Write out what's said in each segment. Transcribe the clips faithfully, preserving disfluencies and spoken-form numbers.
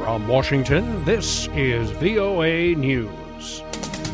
From Washington, this is V O A News.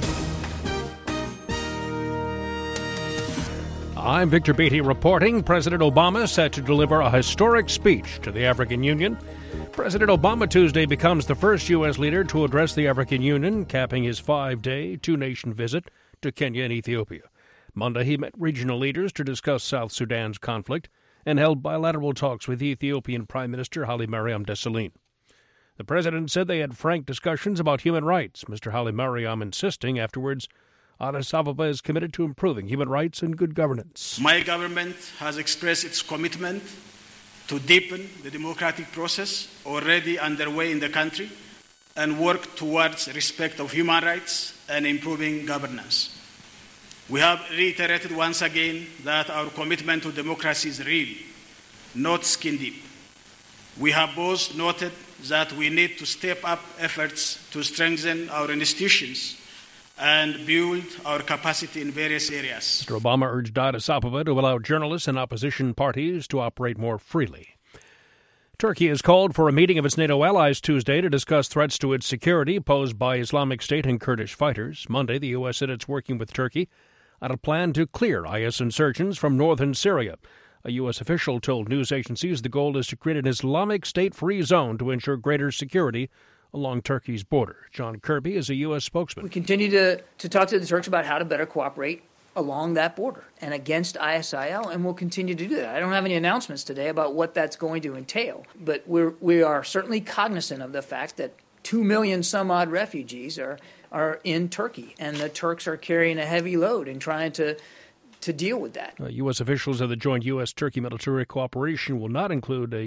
I'm Victor Beatty reporting. President Obama set to deliver a historic speech to the African Union. President Obama Tuesday becomes the first U S leader to address the African Union, capping his five-day, two-nation visit to Kenya and Ethiopia. Monday, he met regional leaders to discuss South Sudan's conflict and held bilateral talks with Ethiopian Prime Minister Haile Mariam Desalegn. The president said they had frank discussions about human rights, Mister Haile Mariam insisting afterwards Addis Ababa is committed to improving human rights and good governance. My government has expressed its commitment to deepen the democratic process already underway in the country and work towards respect of human rights and improving governance. We have reiterated once again that our commitment to democracy is real, not skin deep. We have both noted that we need to step up efforts to strengthen our institutions and build our capacity in various areas. Mister Obama urged Addis Ababa to allow journalists and opposition parties to operate more freely. Turkey has called for a meeting of its NATO allies Tuesday to discuss threats to its security posed by Islamic State and Kurdish fighters. Monday, the U S said it's working with Turkey on a plan to clear I S insurgents from northern Syria. A U S official told news agencies the goal is to create an Islamic State-free zone to ensure greater security along Turkey's border. John Kirby is a U S spokesman. We continue to, to talk to the Turks about how to better cooperate along that border and against I S I L, and we'll continue to do that. I don't have any announcements today about what that's going to entail, but we're, we are certainly cognizant of the fact that two million some odd refugees are, are in Turkey, and the Turks are carrying a heavy load in trying to to deal with that. Uh, U S officials of the joint U S Turkey military cooperation will not include a